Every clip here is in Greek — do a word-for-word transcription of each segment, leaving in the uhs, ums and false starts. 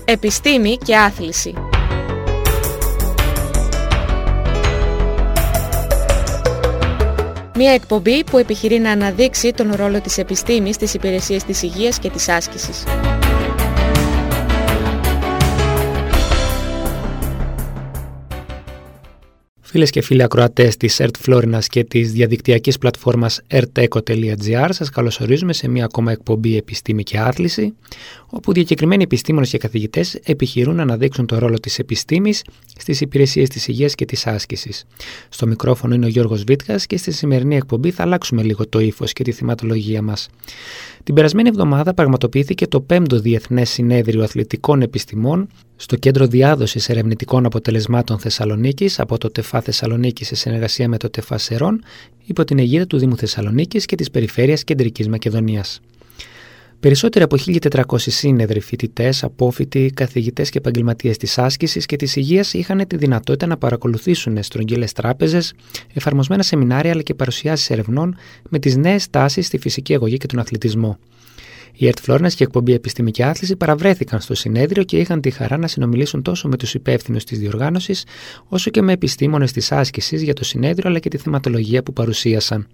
Επιστήμη και άθληση. Μια εκπομπή που επιχειρεί να αναδείξει τον ρόλο της επιστήμης στις υπηρεσίες της υγείας και της άσκησης. Φίλες και φίλοι ακροατές της ΕΡΤ Φλόρινας και της διαδικτυακής πλατφόρμας ερτέκο τελεία τζι άρ, σας καλωσορίζουμε σε μια ακόμα εκπομπή Επιστήμη και Άθληση, όπου διακεκριμένοι επιστήμονες και καθηγητές επιχειρούν να αναδείξουν τον ρόλο της επιστήμης στις υπηρεσίες της υγείας και της άσκησης. Στο μικρόφωνο είναι ο Γιώργος Βίτκας και στη σημερινή εκπομπή θα αλλάξουμε λίγο το ύφος και τη θεματολογία μας. Την περασμένη εβδομάδα πραγματοποιήθηκε το πέμπτο Διεθνές Συνέδριο Αθλητικών Επιστημών στο Κέντρο Διάδοσης Ερευνητικών Αποτελεσμάτων Θεσσαλονίκης από το ΤΕΦΑ Θεσσαλονίκης σε συνεργασία με το ΤΕΦΑ Σερών υπό την αιγίδα του Δήμου Θεσσαλονίκης και της Περιφέρειας Κεντρικής Μακεδονίας. Περισσότεροι από χίλια τετρακόσιοι σύνεδροι, φοιτητές, απόφοιτοι, καθηγητές και επαγγελματίες της άσκησης και της υγείας είχαν τη δυνατότητα να παρακολουθήσουν στρογγύλες τράπεζες, εφαρμοσμένα σεμινάρια αλλά και παρουσιάσεις ερευνών με τις νέες τάσεις στη φυσική αγωγή και τον αθλητισμό. Η ΕΡΤ Φλόρινας και η εκπομπή Επιστήμη και Άθληση παραβρέθηκαν στο συνέδριο και είχαν τη χαρά να συνομιλήσουν τόσο με τους υπεύθυνους της διοργάνωσης, όσο και με επιστήμονες της άσκησης για το συνέδριο αλλά και τη θεματολογία που παρουσίασαν.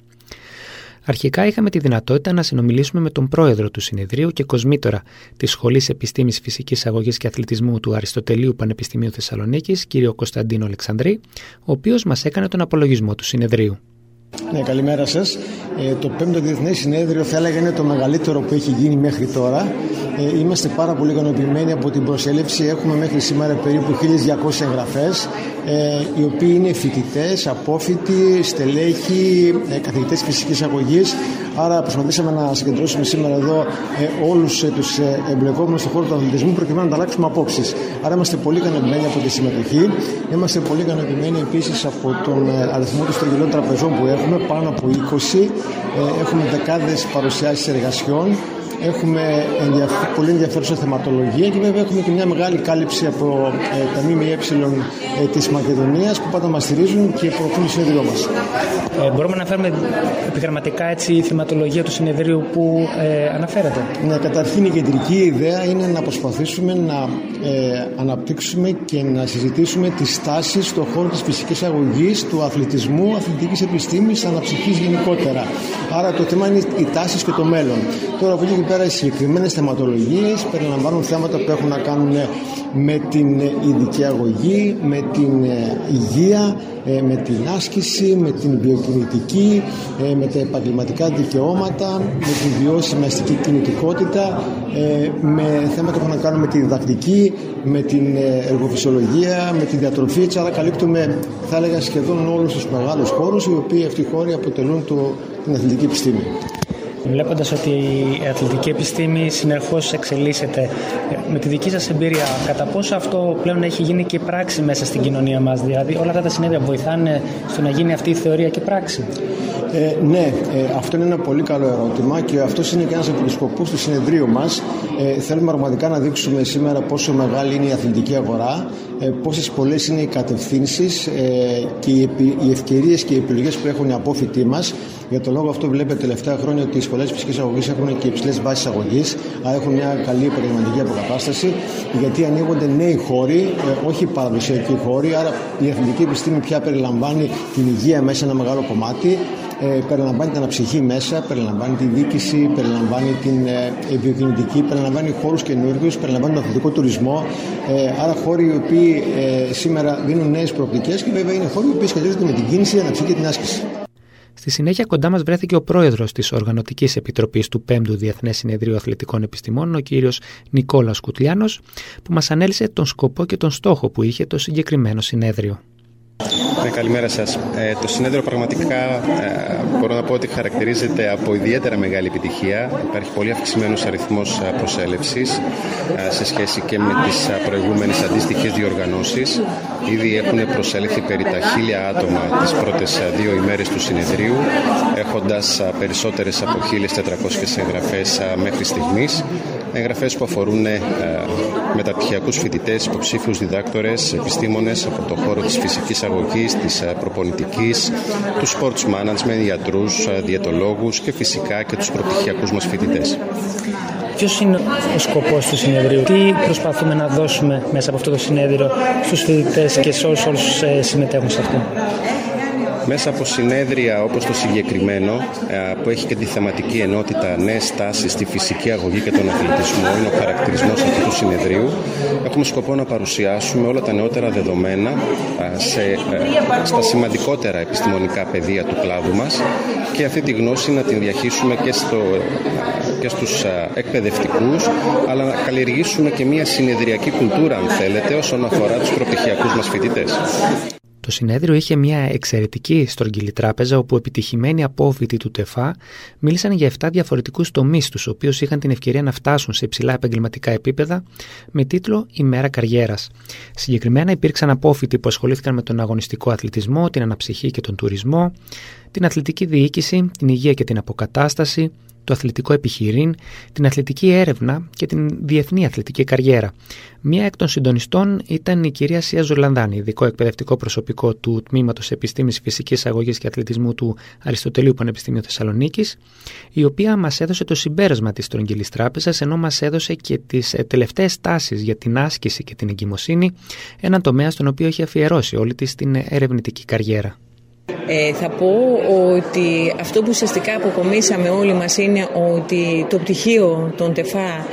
Αρχικά είχαμε τη δυνατότητα να συνομιλήσουμε με τον πρόεδρο του συνεδρίου και κοσμήτορα της Σχολής Επιστήμης Φυσικής Αγωγής και Αθλητισμού του Αριστοτελείου Πανεπιστημίου Θεσσαλονίκης, κύριο Κωνσταντίνο Αλεξανδρή, ο οποίος μας έκανε τον απολογισμό του συνεδρίου. Ναι, καλημέρα σας. Ε, το πέμπτο Διεθνές Συνέδριο θα έλεγα είναι το μεγαλύτερο που έχει γίνει μέχρι τώρα. Ε, είμαστε πάρα πολύ ικανοποιημένοι από την προσέλευση. Έχουμε μέχρι σήμερα περίπου χίλιες διακόσιες εγγραφές, ε, οι οποίοι είναι φοιτητές, απόφοιτοι, στελέχοι, ε, καθηγητές φυσικής αγωγής. Άρα προσπαθήσαμε να συγκεντρώσουμε σήμερα εδώ ε, όλους ε, τους ε, εμπλεκόμενους στον χώρο του αθλητισμού προκειμένου να ανταλλάξουμε απόψεις. Άρα είμαστε πολύ ικανοποιημένοι από τη συμμετοχή. Είμαστε πολύ ικανοποιημένοι επίσης από τον ε, αριθμό των στρογγυλών τραπεζών που έχουμε. Έχουμε πάνω από είκοσι, έχουμε δεκάδες παρουσιάσεις εργασιών, έχουμε ενδιαφ- πολύ ενδιαφέρουσα θεματολογία και βέβαια έχουμε και μια μεγάλη κάλυψη από ε, τα ΜΜΕ ε, της Μακεδονίας που πάντα μας στηρίζουν και προωθούν το συνέδριό μας. Ε, μπορούμε να φέρουμε επιγραμματικά έτσι, η θεματολογία του συνεδρίου που ε, αναφέρατε. Ναι, καταρχήν η κεντρική ιδέα είναι να προσπαθήσουμε να ε, αναπτύξουμε και να συζητήσουμε τις τάσεις στον χώρο της φυσικής αγωγής, του αθλητισμού, αθλητικής επιστήμης, αναψυχής γενικότερα. Άρα το θέμα είναι οι τάσεις και το μέλλον. Τώρα από εκεί και πέρα οι συγκεκριμένες θεματολογίες περιλαμβάνουν θέματα που έχουν να κάνουν με την ειδική αγωγή, με την υγεία, με την άσκηση, με την βιοκινητική, με τα επαγγελματικά δικαιώματα, με την βιώσιμη αστική κινητικότητα, με θέματα που έχουν να κάνουν με τη διδακτική, με την εργοφυσιολογία, με τη διατροφή. Άρα καλύπτουμε, θα έλεγα, σχεδόν όλους τους μεγάλους χώρους, οι οποίοι αυτοί οι χώροι αποτελούν το, την αθλητική επιστήμη. Βλέποντας ότι η αθλητική επιστήμη συνεχώς εξελίσσεται, με τη δική σας εμπειρία, κατά πόσο αυτό πλέον έχει γίνει και πράξη μέσα στην κοινωνία μας, δηλαδή όλα αυτά τα συνέδρια βοηθάνε στο να γίνει αυτή η θεωρία και πράξη? Ε, ναι, ε, αυτό είναι ένα πολύ καλό ερώτημα και αυτός είναι και ένας από τους σκοπούς του συνεδρίου μας. Ε, θέλουμε πραγματικά να δείξουμε σήμερα πόσο μεγάλη είναι η αθλητική αγορά, ε, πόσες πολλές είναι οι κατευθύνσεις ε, και οι, οι ευκαιρίες και οι επιλογές που έχουν οι απόφοιτοί μας. Για τον λόγο αυτό βλέπετε τελευταία χρόνια ότι οι σχολές φυσικής αγωγής έχουν και υψηλές βάσεις αγωγής, άρα έχουν μια καλή επαγγελματική αποκατάσταση, γιατί ανοίγονται νέοι χώροι, ε, όχι παραδοσιακοί χώροι, άρα η αθλητική επιστήμη πια περιλαμβάνει την υγεία μέσα ένα μεγάλο κομμάτι, ε, περιλαμβάνει την αναψυχή μέσα, περιλαμβάνει τη διοίκηση, περιλαμβάνει την ε, βιοκινητική, περιλαμβάνει χώρους καινούργιους, περιλαμβάνει τον αθλητικό τουρισμό, ε, άρα χώροι οι οποίοι ε, σήμερα δίνουν νέες προοπτικές και βέβαια είναι χώροι οι οποίοι σχετίζονται με την κίνηση, την αναψυχή και την άσκηση. Στη συνέχεια κοντά μας βρέθηκε ο πρόεδρος της Οργανωτικής Επιτροπής του πέμπτου Διεθνές Συνεδρίου Αθλητικών Επιστημών, ο κύριος Νικόλαος Κουτλιάνος, που μας ανέλησε τον σκοπό και τον στόχο που είχε το συγκεκριμένο συνέδριο. Ναι, καλημέρα σας. Ε, το συνέδριο πραγματικά ε, μπορώ να πω ότι χαρακτηρίζεται από ιδιαίτερα μεγάλη επιτυχία. Υπάρχει πολύ αυξημένος αριθμός προσέλευσης ε, σε σχέση και με τις προηγούμενες αντίστοιχες διοργανώσεις. Ήδη έχουν προσέλθει περί τα χίλια άτομα τις πρώτες δύο ημέρες του συνεδρίου, έχοντας περισσότερες από χίλιες τετρακόσιες εγγραφές μέχρι στιγμής. Εγγραφές που αφορούν ε, μεταπτυχιακούς φοιτητές, υποψήφιους διδάκτορες, επιστήμονες από το χώρο της φυσικής αγωγής, της προπονητικής, του sports management, γιατρούς, διαιτολόγους και φυσικά και τους προπτυχιακούς μας φοιτητές. Ποιος είναι ο σκοπός του συνεδρίου, τι προσπαθούμε να δώσουμε μέσα από αυτό το συνέδριο στους φοιτητές και σε όλους όσους συμμετέχουν σε αυτό? Μέσα από συνέδρια όπως το συγκεκριμένο, που έχει και τη θεματική ενότητα νέες τάσεις στη φυσική αγωγή και τον αθλητισμό, είναι ο χαρακτηρισμός αυτού του συνεδρίου, έχουμε σκοπό να παρουσιάσουμε όλα τα νεότερα δεδομένα σε, στα σημαντικότερα επιστημονικά πεδία του κλάδου μας και αυτή τη γνώση να την διαχύσουμε και, στο, και στους εκπαιδευτικούς, αλλά να καλλιεργήσουμε και μια συνεδριακή κουλτούρα, αν θέλετε, όσον αφορά τους προπτυχιακούς μας φοιτητές. Το συνέδριο είχε μια εξαιρετική στρογγυλή τράπεζα όπου επιτυχημένοι απόφοιτοι του ΤΕΦΑ μίλησαν για επτά διαφορετικούς τομείς τους οποίους είχαν την ευκαιρία να φτάσουν σε υψηλά επαγγελματικά επίπεδα με τίτλο «Η μέρα καριέρας». Συγκεκριμένα υπήρξαν απόφοιτοι που ασχολήθηκαν με τον αγωνιστικό αθλητισμό, την αναψυχή και τον τουρισμό, την αθλητική διοίκηση, την υγεία και την αποκατάσταση, το αθλητικό επιχειρήν, την αθλητική έρευνα και την διεθνή αθλητική καριέρα. Μία εκ των συντονιστών ήταν η κυρία Σία Ζολανδάνη, ειδικό εκπαιδευτικό προσωπικό του Τμήματος Επιστήμης Φυσικής Αγωγής και Αθλητισμού του Αριστοτελείου Πανεπιστημίου Θεσσαλονίκης, η οποία μας έδωσε το συμπέρασμα της στρογγυλής τράπεζας, ενώ μας έδωσε και τις τελευταίες τάσεις για την άσκηση και την εγκυμοσύνη, έναν τομέα στον οποίο έχει αφιερώσει όλη της την ερευνητική καριέρα. Ε, θα πω ότι αυτό που ουσιαστικά αποκομίσαμε όλοι μας είναι ότι το πτυχίο των ΤΕΦΑ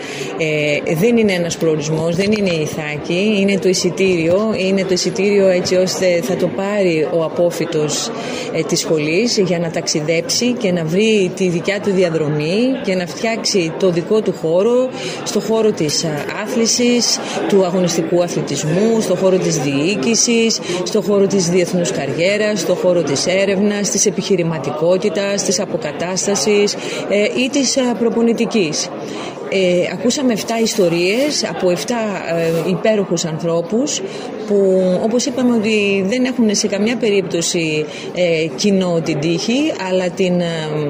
ε, δεν είναι ένας προορισμός, δεν είναι η ηθάκη, είναι το εισιτήριο, είναι το εισιτήριο έτσι ώστε θα το πάρει ο απόφοιτος ε, της σχολής για να ταξιδέψει και να βρει τη δικιά του διαδρομή και να φτιάξει το δικό του χώρο στο χώρο της άθλησης, του αγωνιστικού αθλητισμού, στο χώρο της διοίκησης, στο χώρο της διεθνούς καριέρας, στο χώρο της έρευνας, της επιχειρηματικότητας, της αποκατάστασης ε, ή της προπονητικής. Ε, ακούσαμε εφτά ιστορίες από εφτά ε, υπέροχους ανθρώπους που, όπως είπαμε, ότι δεν έχουν σε καμιά περίπτωση ε, κοινό την τύχη, αλλά την ε,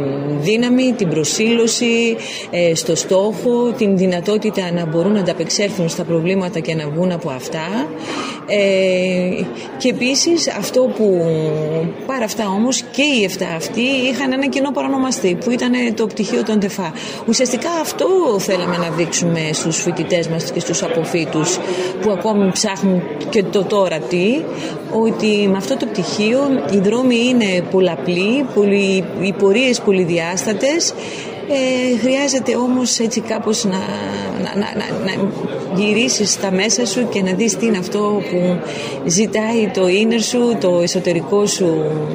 δύναμη, την προσήλωση ε, στο στόχο, την δυνατότητα να μπορούν να ανταπεξέλθουν στα προβλήματα και να βγουν από αυτά. Ε, και επίσης αυτό που παρά αυτά όμως και οι εφτά αυτοί είχαν ένα κοινό παρονομαστή που ήταν το πτυχίο των ΤΕΦΑ. Ουσιαστικά αυτό θέλαμε να δείξουμε στους φοιτητές μας και στους αποφύτους που ακόμη ψάχνουν και το τώρα τι, ότι με αυτό το πτυχίο οι δρόμοι είναι πολλαπλοί, πολλοί, οι πορείες πολυδιάστατες. Ε, χρειάζεται όμως έτσι κάπως να, να, να, να γυρίσεις στα μέσα σου και να δεις τι είναι αυτό που ζητάει το inner σου, το εσωτερικό σου,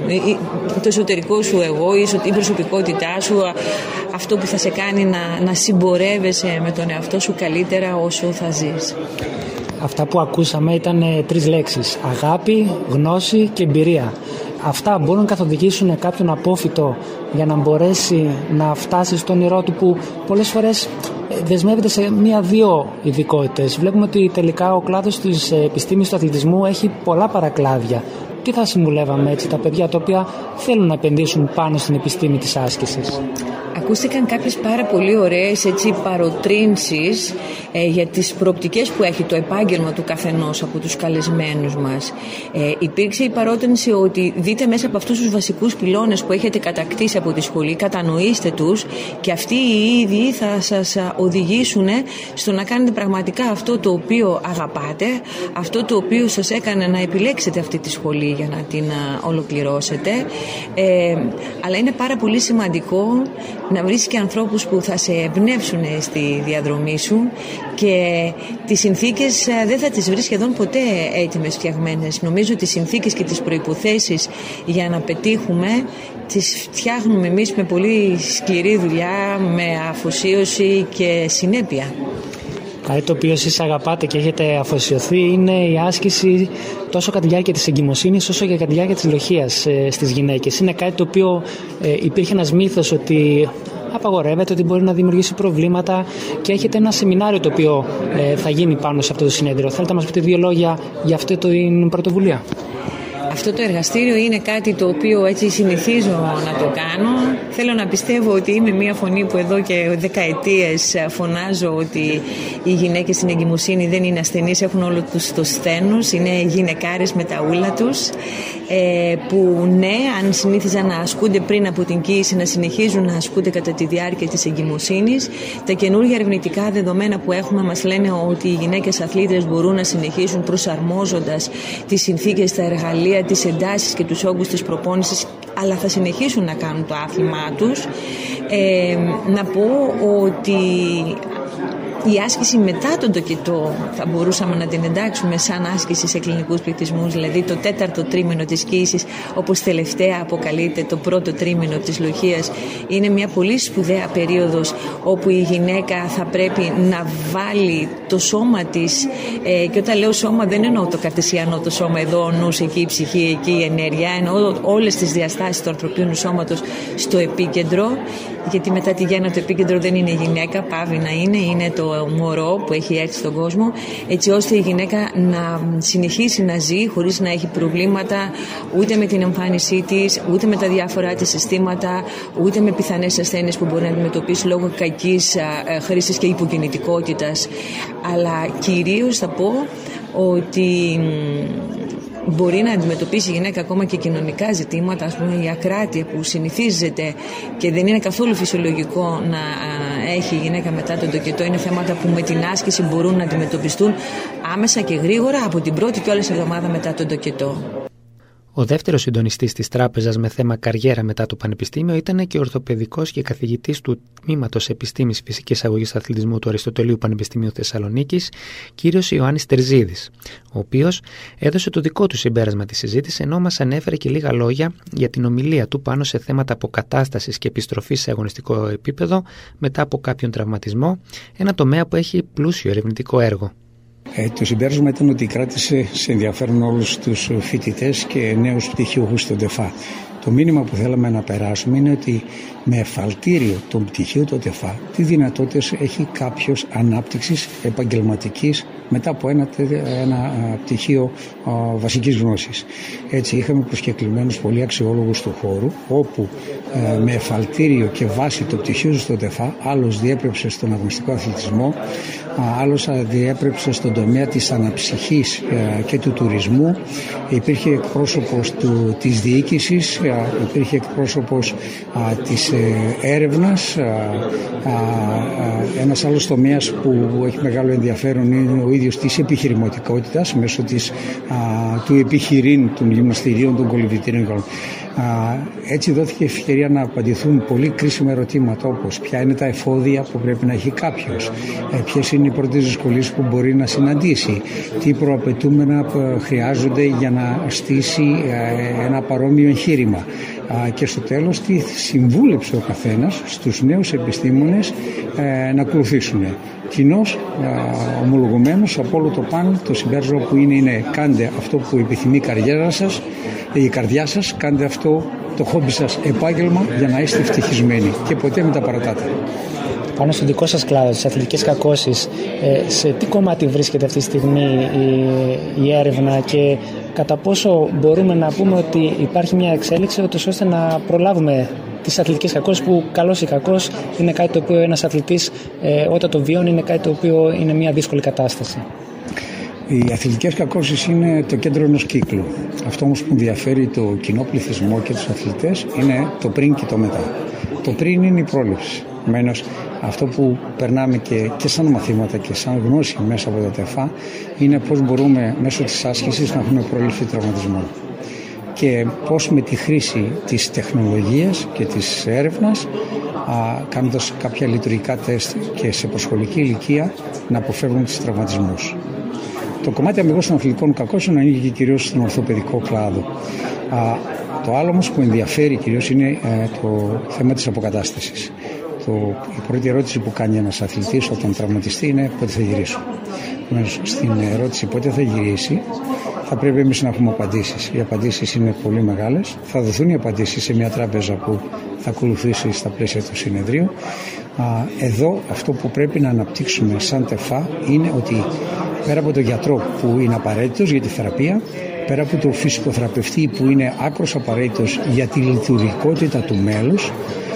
το εσωτερικό σου εγώ, η προσωπικότητά σου, αυτό που θα σε κάνει να, να συμπορεύεσαι με τον εαυτό σου καλύτερα όσο θα ζεις. Αυτά που ακούσαμε ήταν τρεις λέξεις: αγάπη, γνώση και εμπειρία. Αυτά μπορούν να καθοδηγήσουν κάποιον απόφοιτο για να μπορέσει να φτάσει στον όνειρό του, που πολλές φορές δεσμεύεται σε μία-δύο ειδικότητες. Βλέπουμε ότι τελικά ο κλάδος της επιστήμης του αθλητισμού έχει πολλά παρακλάδια. Τι θα συμβουλεύαμε έτσι τα παιδιά τα οποία θέλουν να επενδύσουν πάνω στην επιστήμη της άσκησης? Ακούστηκαν κάποιες πάρα πολύ ωραίες έτσι, παροτρύνσεις ε, για τις προοπτικές που έχει το επάγγελμα του καθενός από τους καλεσμένους μας. Ε, υπήρξε η παρότρινση ότι δείτε μέσα από αυτούς τους βασικούς πυλώνες που έχετε κατακτήσει από τη σχολή, κατανοήστε τους και αυτοί οι ίδιοι θα σας οδηγήσουν στο να κάνετε πραγματικά αυτό το οποίο αγαπάτε, αυτό το οποίο σας έκανε να επιλέξετε αυτή τη σχολή για να την ολοκληρώσετε. Ε, αλλά είναι πάρα πολύ σημαντικό να βρεις και ανθρώπους που θα σε εμπνεύσουν στη διαδρομή σου και τις συνθήκες δεν θα τις βρεις σχεδόν ποτέ έτοιμες φτιαγμένες. Νομίζω ότι τις συνθήκες και τις προϋποθέσεις για να πετύχουμε τις φτιάχνουμε εμείς με πολύ σκληρή δουλειά, με αφοσίωση και συνέπεια. Κάτι το οποίο εσείς αγαπάτε και έχετε αφοσιωθεί είναι η άσκηση τόσο κατά τη διάρκεια της εγκυμοσύνης όσο και κατά τη διάρκεια της λοχείας ε, στις γυναίκες. Είναι κάτι το οποίο ε, υπήρχε ένας μύθος ότι απαγορεύεται, ότι μπορεί να δημιουργήσει προβλήματα, και έχετε ένα σεμινάριο το οποίο ε, θα γίνει πάνω σε αυτό το συνέδριο. Θέλετε να μας πείτε δύο λόγια για αυτή την πρωτοβουλία? Αυτό το εργαστήριο είναι κάτι το οποίο έτσι συνηθίζω να το κάνω. Θέλω να πιστεύω ότι είμαι μια φωνή που εδώ και δεκαετίες φωνάζω ότι οι γυναίκες στην εγκυμοσύνη δεν είναι ασθενείς, έχουν όλο τους το σθένος, είναι γυναικάρες με τα ούλα τους. ε, που ναι, αν συνήθιζαν να ασκούνται πριν από την κοίηση, να συνεχίζουν να ασκούνται κατά τη διάρκεια της εγκυμοσύνης. Τα καινούργια ερευνητικά δεδομένα που έχουμε μας λένε ότι οι γυναίκες αθλήτριες μπορούν να συνεχίσουν προσαρμόζοντας τις συνθήκες, τα εργαλεία, τις εντάσεις και τους όγκους της προπόνησης, αλλά θα συνεχίσουν να κάνουν το άθλημά τους. Ε, να πω ότι η άσκηση μετά τον τοκετό θα μπορούσαμε να την εντάξουμε σαν άσκηση σε κλινικούς πληθυσμούς, δηλαδή το τέταρτο τρίμηνο της κοίησης, όπως τελευταία αποκαλείται το πρώτο τρίμηνο της λοχείας. Είναι μια πολύ σπουδαία περίοδος όπου η γυναίκα θα πρέπει να βάλει το σώμα της, ε, και όταν λέω σώμα δεν εννοώ το καρτεσιανό το σώμα εδώ, ο νους εκεί, η ψυχή εκεί, η ενέργεια, εννοώ όλες τις διαστάσεις του ανθρωπίνου σώματος στο επίκεντρο, γιατί μετά τη γέννα το επίκεντρο δεν είναι η γυναίκα, πάβει να είναι, είναι το μωρό που έχει έρθει στον κόσμο, έτσι ώστε η γυναίκα να συνεχίσει να ζει χωρίς να έχει προβλήματα ούτε με την εμφάνισή της, ούτε με τα διάφορα της συστήματα, ούτε με πιθανές ασθένειες που μπορεί να αντιμετωπίσει λόγω κακής χρήσης και υποκινητικότητας. Αλλά κυρίως θα πω ότι μπορεί να αντιμετωπίσει η γυναίκα ακόμα και κοινωνικά ζητήματα, ας πούμε η ακράτεια που συνηθίζεται και δεν είναι καθόλου φυσιολογικό να έχει η γυναίκα μετά τον τοκετό. Είναι θέματα που με την άσκηση μπορούν να αντιμετωπιστούν άμεσα και γρήγορα από την πρώτη κιόλας εβδομάδα μετά τον τοκετό. Ο δεύτερος συντονιστής της τράπεζας με θέμα καριέρα μετά το Πανεπιστήμιο ήταν και ορθοπαιδικός και καθηγητής του Τμήματος Επιστήμης Φυσικής Αγωγής Αθλητισμού του Αριστοτελείου Πανεπιστημίου Θεσσαλονίκης, κύριος Ιωάννης Τερζίδης, ο οποίος έδωσε το δικό του συμπέρασμα της συζήτησης, ενώ μας ανέφερε και λίγα λόγια για την ομιλία του πάνω σε θέματα αποκατάστασης και επιστροφής σε αγωνιστικό επίπεδο μετά από κάποιον τραυματισμό, ένα τομέα που έχει πλούσιο ερευνητικό έργο. Ε, το συμπέρασμα ήταν ότι κράτησε σε ενδιαφέρον όλους τους φοιτητές και νέους πτυχιούχους στον ΤΕΦΑ. Το μήνυμα που θέλαμε να περάσουμε είναι ότι με εφαλτήριο των πτυχίων του ΤΕΦΑ τι δυνατότητες έχει κάποιος ανάπτυξης επαγγελματικής μετά από ένα, ένα πτυχίο α, βασικής γνώσης. Έτσι είχαμε προσκεκλημένους πολύ αξιόλογους του χώρου, όπου ε, με εφαλτήριο και βάση το πτυχίο του στο ΤΕΦΑ άλλος διέπρεψε στον αγωνιστικό αθλητισμό, άλλος διέπρεψε στον τομέα της αναψυχής ε, και του τουρισμού. Υπήρχε εκπρόσωπος του, της διοίκησης, ε, υπήρχε εκπρόσωπος α, της ε, έρευνας. Α, α, ένας άλλος τομέας που έχει μεγάλο ενδιαφέρον είναι ο ίδιος της επιχειρηματικότητας μέσω της, α, του επιχειρήν των γυμναστηρίων, των κολυμβητήριων. Έτσι δόθηκε ευκαιρία να απαντηθούν πολύ κρίσιμα ερωτήματα, όπως ποια είναι τα εφόδια που πρέπει να έχει κάποιος, ποιες είναι οι πρώτες δυσκολίες που μπορεί να συναντήσει, τι προαπαιτούμενα χρειάζονται για να στήσει ένα παρόμοιο εγχείρημα, και στο τέλος τι συμβούλεψε ο καθένας στους νέους επιστήμονες να ακολουθήσουν. Κοινώς ομολογουμένως από όλο το πάνελ το συμπέρασμα που είναι είναι κάντε αυτό που επιθυμεί η καριέρα σας, η καρδιά σας, κάντε αυτό το χόμπι σας επάγγελμα για να είστε ευτυχισμένοι και ποτέ μην τα παρατάτε. Πάνω στον δικό σας κλάδο, τις αθλητικές κακώσεις, σε τι κομμάτι βρίσκεται αυτή τη στιγμή η, η έρευνα και κατά πόσο μπορούμε να πούμε ότι υπάρχει μια εξέλιξη ώστε να προλάβουμε τις αθλητικές κακώσεις, που καλώς ή κακώς είναι κάτι το οποίο ένας αθλητής ε, όταν το βιώνει είναι κάτι το οποίο είναι μια δύσκολη κατάσταση. Οι αθλητικές κακώσεις είναι το κέντρο ενός κύκλου. Αυτό όμως που ενδιαφέρει το κοινό πληθυσμό και τους αθλητές είναι το πριν και το μετά. Το πριν είναι η πρόληψη. Επομένως, αυτό που περνάμε και, και σαν μαθήματα και σαν γνώση μέσα από τα ΤΕΦΑ είναι πώς μπορούμε μέσω της άσκησης να έχουμε πρόληψη τραυματισμών. Και πώς με τη χρήση της τεχνολογίας και της έρευνας, α, κάνοντας κάποια λειτουργικά τεστ και σε προσχολική ηλικία, να αποφεύγουν τους τραυματισμούς. Το κομμάτι αμυγός των αθλητικών κακώσεων ανήκει κυρίως στον ορθοπαιδικό κλάδο. Α, το άλλο όμως που ενδιαφέρει κυρίως είναι ε, το θέμα της αποκατάστασης. Το, η πρώτη ερώτηση που κάνει ένας αθλητής όταν τραυματιστεί είναι πότε θα γυρίσω. Στην ερώτηση πότε θα γυρίσει θα πρέπει εμείς να έχουμε απαντήσεις. Οι απαντήσεις είναι πολύ μεγάλες. Θα δοθούν οι απαντήσεις σε μια τράπεζα που θα ακολουθήσει στα πλαίσια του συνεδρίου. Εδώ αυτό που πρέπει να αναπτύξουμε σαν ΤΕΦΑ είναι ότι πέρα από τον γιατρό που είναι απαραίτητος για τη θεραπεία, πέρα από τον φυσικοθεραπευτή που είναι άκρος απαραίτητος για τη λειτουργικότητα του μέλους,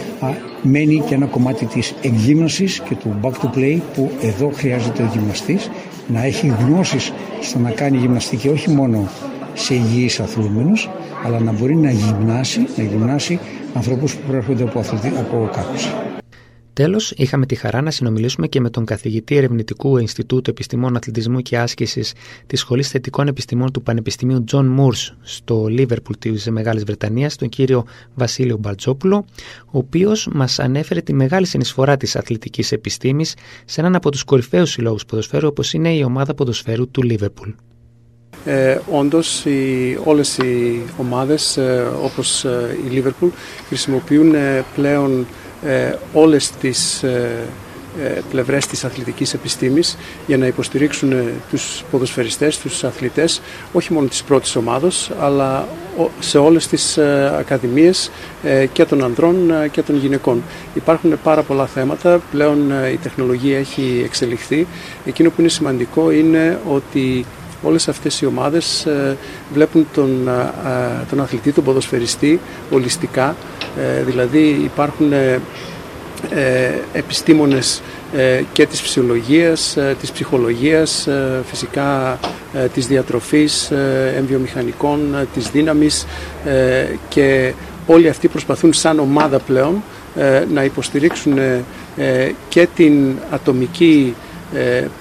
μένει και ένα κομμάτι της εκγύμνασης και του back to play, που εδώ χρειάζεται ο γυμναστής να έχει γνώσεις στο να κάνει γυμναστική όχι μόνο σε υγιείς αθλούμενους, αλλά να μπορεί να γυμνάσει, να γυμνάσει ανθρώπους που προέρχονται από, αθλητι... από κάκους. Τέλος, είχαμε τη χαρά να συνομιλήσουμε και με τον καθηγητή Ερευνητικού Ινστιτούτου Επιστημών Αθλητισμού και Άσκησης της Σχολής Θετικών Επιστημών του Πανεπιστημίου Τζον Μουρς στο Λίβερπουλ της Μεγάλης Βρετανίας, τον κύριο Βασίλειο Μπαλτζόπουλο, ο οποίος μας ανέφερε τη μεγάλη συνεισφορά της αθλητικής επιστήμης σε έναν από τους κορυφαίους συλλόγους ποδοσφαίρου, όπως είναι η ομάδα ποδοσφαίρου του Λίβερπουλ. Ε, όντως οι, όλες οι ομάδες ε, όπως ε, η Liverpool χρησιμοποιούν ε, πλέον ε, όλες τις ε, ε, πλευρές της αθλητικής επιστήμης για να υποστηρίξουν ε, τους ποδοσφαιριστές, τους αθλητές, όχι μόνο της πρώτης ομάδος, αλλά σε όλες τις ε, ακαδημίες ε, και των ανδρών ε, και των γυναικών. Υπάρχουν πάρα πολλά θέματα, πλέον ε, η τεχνολογία έχει εξελιχθεί. Εκείνο που είναι σημαντικό είναι ότι όλες αυτές οι ομάδες ε, βλέπουν τον, ε, τον αθλητή, τον ποδοσφαιριστή ολιστικά, ε, δηλαδή υπάρχουν ε, ε, επιστήμονες ε, και της φυσιολογίας, ε, της ψυχολογίας, ε, φυσικά ε, της διατροφής, ε, εμβιομηχανικών, ε, της δύναμης ε, και όλοι αυτοί προσπαθούν σαν ομάδα πλέον ε, να υποστηρίξουν ε, ε, και την ατομική ε, ε,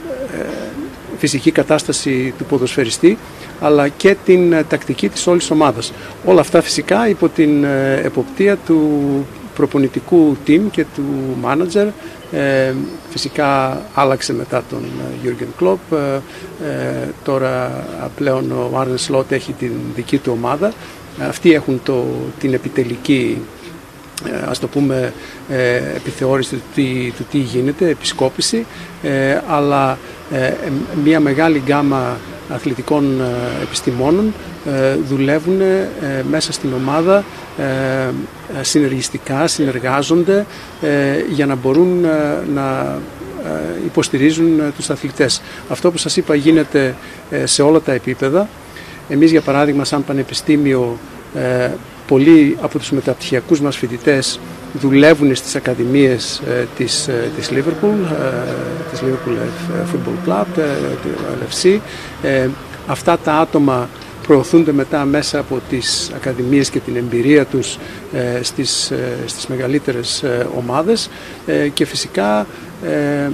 φυσική κατάσταση του ποδοσφαιριστή, αλλά και την τακτική της όλης ομάδας. Όλα αυτά φυσικά υπό την εποπτεία του προπονητικού team και του manager. Ε, φυσικά άλλαξε μετά τον Jürgen Klopp. Ε, τώρα πλέον ο Arne Slot έχει την δική του ομάδα. Αυτοί έχουν το, την επιτελική, ας το πούμε, ε, επιθεώρηση του τι, του τι γίνεται, επισκόπηση, ε, αλλά ε, μια μεγάλη γκάμα αθλητικών ε, επιστημόνων ε, δουλεύουν ε, μέσα στην ομάδα ε, συνεργιστικά, συνεργάζονται ε, για να μπορούν ε, να ε, υποστηρίζουν ε, τους αθλητές. Αυτό που σας είπα γίνεται ε, σε όλα τα επίπεδα. Εμείς, για παράδειγμα, σαν πανεπιστήμιο, ε, πολλοί από τους μεταπτυχιακούς μας φοιτητές δουλεύουν στις ακαδημίες ε, της, ε, της Liverpool, ε, της Liverpool Football Club, ε, του ελ εφ σι. Ε, αυτά τα άτομα προωθούνται μετά μέσα από τις ακαδημίες και την εμπειρία τους ε, στις, ε, στις μεγαλύτερες ε, ομάδες ε, και φυσικά ε,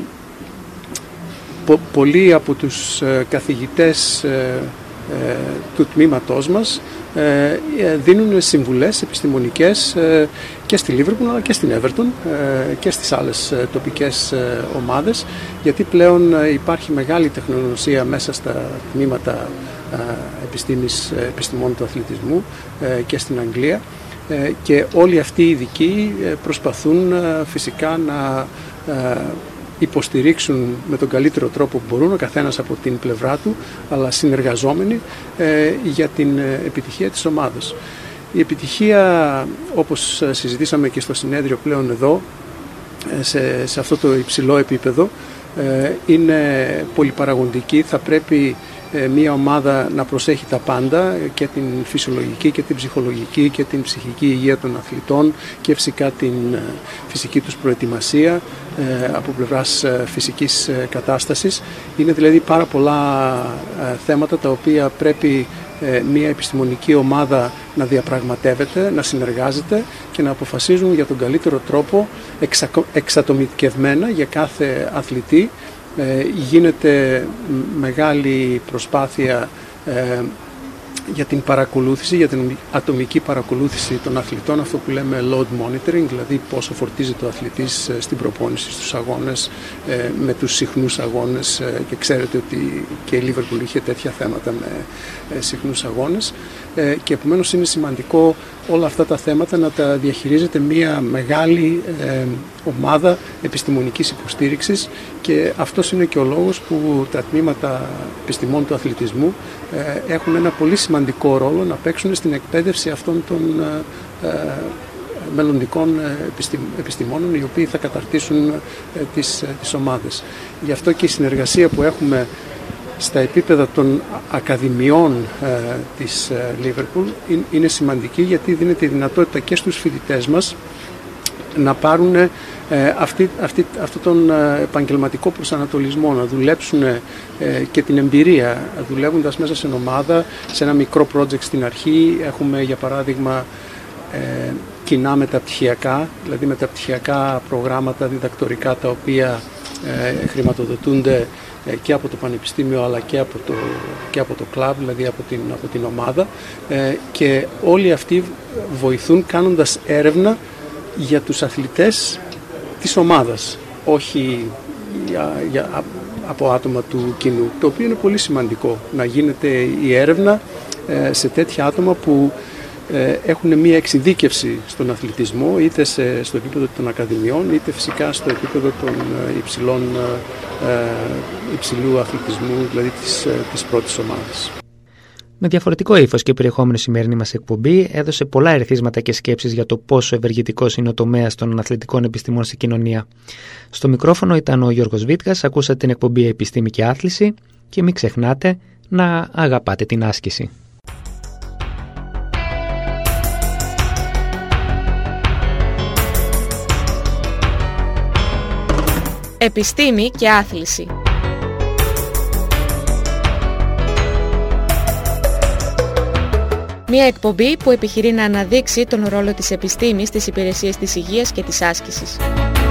πο, πολλοί από τους ε, καθηγητές ε, ε, του τμήματός μας δίνουν συμβουλές επιστημονικές και στη Liverpool αλλά και στην Everton και στις άλλες τοπικές ομάδες, γιατί πλέον υπάρχει μεγάλη τεχνογνωσία μέσα στα τμήματα επιστήμης, επιστημών του αθλητισμού και στην Αγγλία, και όλοι αυτοί οι ειδικοί προσπαθούν φυσικά να υποστηρίξουν με τον καλύτερο τρόπο που μπορούν, ο καθένας από την πλευρά του, αλλά συνεργαζόμενοι ε, για την επιτυχία της ομάδας. Η επιτυχία, όπως συζητήσαμε και στο συνέδριο πλέον εδώ, σε, σε αυτό το υψηλό επίπεδο, ε, είναι πολυπαραγοντική. Θα πρέπει ε, μια ομάδα να προσέχει τα πάντα, και την φυσιολογική και την ψυχολογική και την ψυχική υγεία των αθλητών και φυσικά την ε, φυσική τους προετοιμασία ε, από πλευράς ε, φυσικής ε, κατάστασης. Είναι δηλαδή πάρα πολλά ε, θέματα τα οποία πρέπει ε, μια επιστημονική ομάδα να διαπραγματεύεται, να συνεργάζεται και να αποφασίζουν για τον καλύτερο τρόπο, εξα, εξατομικευμένα για κάθε αθλητή. Ε, γίνεται μεγάλη προσπάθεια ε, για την παρακολούθηση, για την ατομική παρακολούθηση των αθλητών, αυτό που λέμε load monitoring, δηλαδή πόσο φορτίζεται ο αθλητής στην προπόνηση, στους αγώνες, ε, με τους συχνούς αγώνες, ε, και ξέρετε ότι και η Liverpool είχε τέτοια θέματα με ε, συχνούς αγώνες, ε, και επομένως είναι σημαντικό όλα αυτά τα θέματα να τα διαχειρίζεται μια μεγάλη ε, ομάδα επιστημονικής υποστήριξης, και αυτός είναι και ο λόγος που τα τμήματα επιστημών του αθλητισμού ε, έχουν ένα πολύ σημαντικό ρόλο να παίξουν στην εκπαίδευση αυτών των ε, ε, μελλοντικών επιστημόνων, οι οποίοι θα καταρτήσουν ε, τις, ε, τις ομάδες. Γι' αυτό και η συνεργασία που έχουμε στα επίπεδα των ακαδημιών ε, της ε, Liverpool είναι σημαντική, γιατί δίνεται η δυνατότητα και στους φοιτητές μας να πάρουν ε, αυτή, αυτή, αυτό τον επαγγελματικό προσανατολισμό, να δουλέψουν ε, και την εμπειρία, δουλεύοντας μέσα σε ομάδα, σε ένα μικρό project στην αρχή. Έχουμε για παράδειγμα ε, κοινά μεταπτυχιακά, δηλαδή μεταπτυχιακά προγράμματα διδακτορικά τα οποία ε, χρηματοδοτούνται ε, και από το Πανεπιστήμιο αλλά και από το, και από το κλαμπ, δηλαδή από την, από την ομάδα ε, και όλοι αυτοί βοηθούν κάνοντας έρευνα για τους αθλητές της ομάδας, όχι για, για, από άτομα του κοινού, το οποίο είναι πολύ σημαντικό να γίνεται η έρευνα ε, σε τέτοια άτομα που ε, έχουν μία εξειδίκευση στον αθλητισμό, είτε σε, στο επίπεδο των ακαδημιών, είτε φυσικά στο επίπεδο των ε, υψηλών, ε, υψηλού αθλητισμού, δηλαδή της, ε, της πρώτης ομάδας. Με διαφορετικό ύφος και περιεχόμενο η σημερινή μας εκπομπή έδωσε πολλά ερεθίσματα και σκέψεις για το πόσο ευεργετικός είναι ο τομέας των αθλητικών επιστημών στην κοινωνία. Στο μικρόφωνο ήταν ο Γιώργος Βίτκας, ακούσατε την εκπομπή Επιστήμη και Άθληση και μην ξεχνάτε να αγαπάτε την άσκηση. Επιστήμη και Άθληση. Μια εκπομπή που επιχειρεί να αναδείξει τον ρόλο της επιστήμης στις υπηρεσίες της υγείας και της άσκησης.